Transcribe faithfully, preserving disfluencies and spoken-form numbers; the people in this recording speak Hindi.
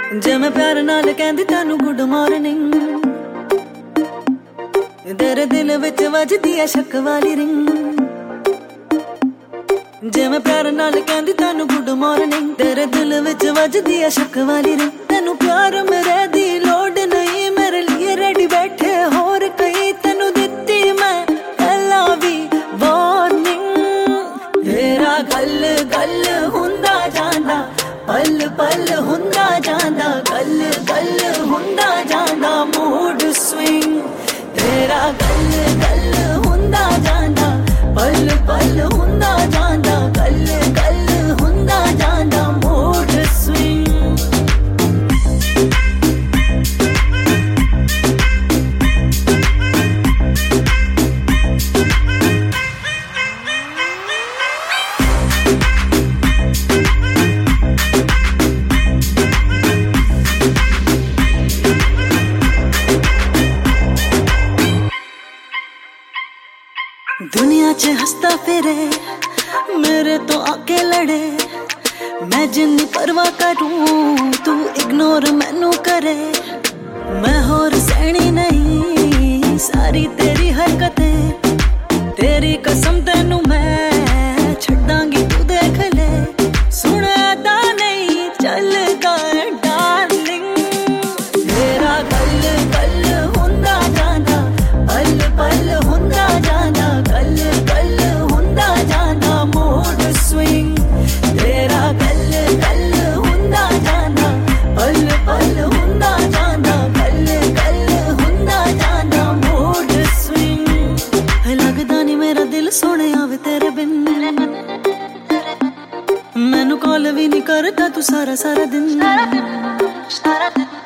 जे मैं प्यार नाल कहंदी तैनू गुड मॉर्निंग, तेरे दिल विच वजदी है शक वाली रिंग। जे मैं प्यार नाल कहंदी तैनू गुड मॉर्निंग, तेरे दिल विच वजदी है शक वाली रिंग। तैनू प्यार मेरे दी लोड़ नहीं, मेरे लिए रेडी बैठे होर कई, तैनू दित्ती मैं पहला भी वार्निंग। तेरा गल गल हुंदा जांदा, पल पल हुंदा जांदा, गल गल हुंदा जांदा, मूड स्विंग। तेरा गल गल हुंदा जांदा, पल पल हुंदा जांदा, गल गल हुंदा जांदा, मूड स्विंग। दुनिया च हंसता फिरे मेरे तो आके लड़े, मैं जिन्नी परवाह करूं तू इग्नोर मैनू करे। मैं होर सहनी नहीं सारी तेरी हरकतें, तेरी कसम तेनू मैं छड्डांगी तू देख ले। सुनदा नहीं चलदा डार्लिंग, तेरा गल गल हुंदा जांदा, पल पल हुंदा जांदा, गल गल हुंदा जांदा, मूड स्विंग। तेरा गल गल हुंदा जांदा, पल पल हुंदा जांदा, गल गल हुंदा जांदा, मूड स्विंग। लगदा नहीं मेरा दिल सोने आवे तेरे बिन, मैनू कॉल भी नहीं करता तू सारा सारा दिन।